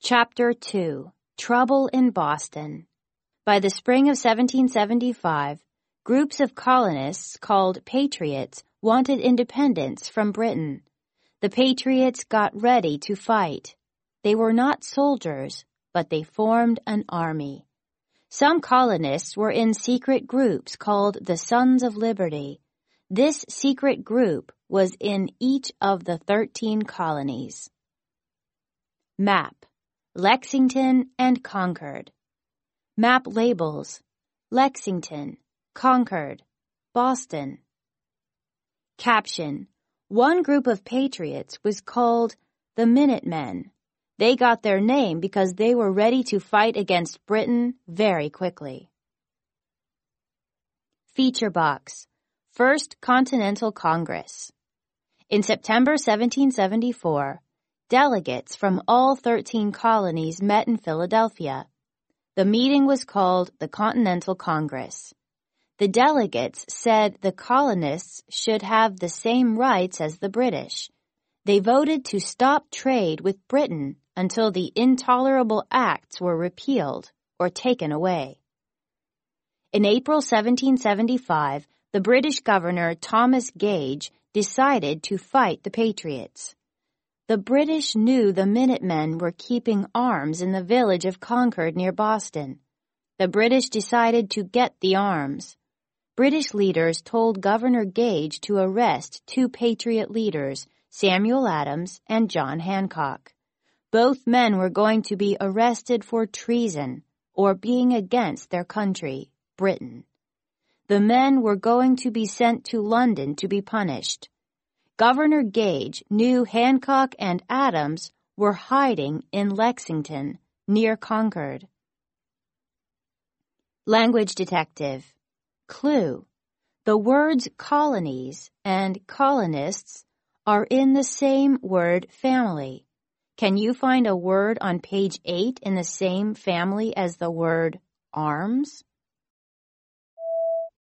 Chapter 2. Trouble in Boston. By the spring of 1775, groups of colonists called Patriots wanted independence from Britain. The Patriots got ready to fight. They were not soldiers, but they formed an army. Some colonists were in secret groups called the Sons of Liberty. This secret group was in each of the 13 colonies. Map: Lexington and Concord. Map labels: Lexington, Concord, Boston. Caption: One group of patriots was called the Minutemen. They got their name because they were ready to fight against Britain very quickly. Feature box: First Continental Congress. In September 1774, delegates from all 13 colonies met in Philadelphia. The meeting was called the Continental Congress. The delegates said the colonists should have the same rights as the British. They voted to stop trade with Britain until the intolerable acts were repealed or taken away. In April 1775, the British governor Thomas Gage decided to fight the Patriots. The British knew the Minutemen were keeping arms in the village of Concord near Boston. The British decided to get the arms. British leaders told Governor Gage to arrest 2 Patriot leaders, Samuel Adams and John Hancock. Both men were going to be arrested for treason or being against their country, Britain. The men were going to be sent to London to be punished. Governor Gage knew Hancock and Adams were hiding in Lexington, near Concord. Language detective. Clue: The words colonies and colonists are in the same word family. Can you find a word on page 8 in the same family as the word arms?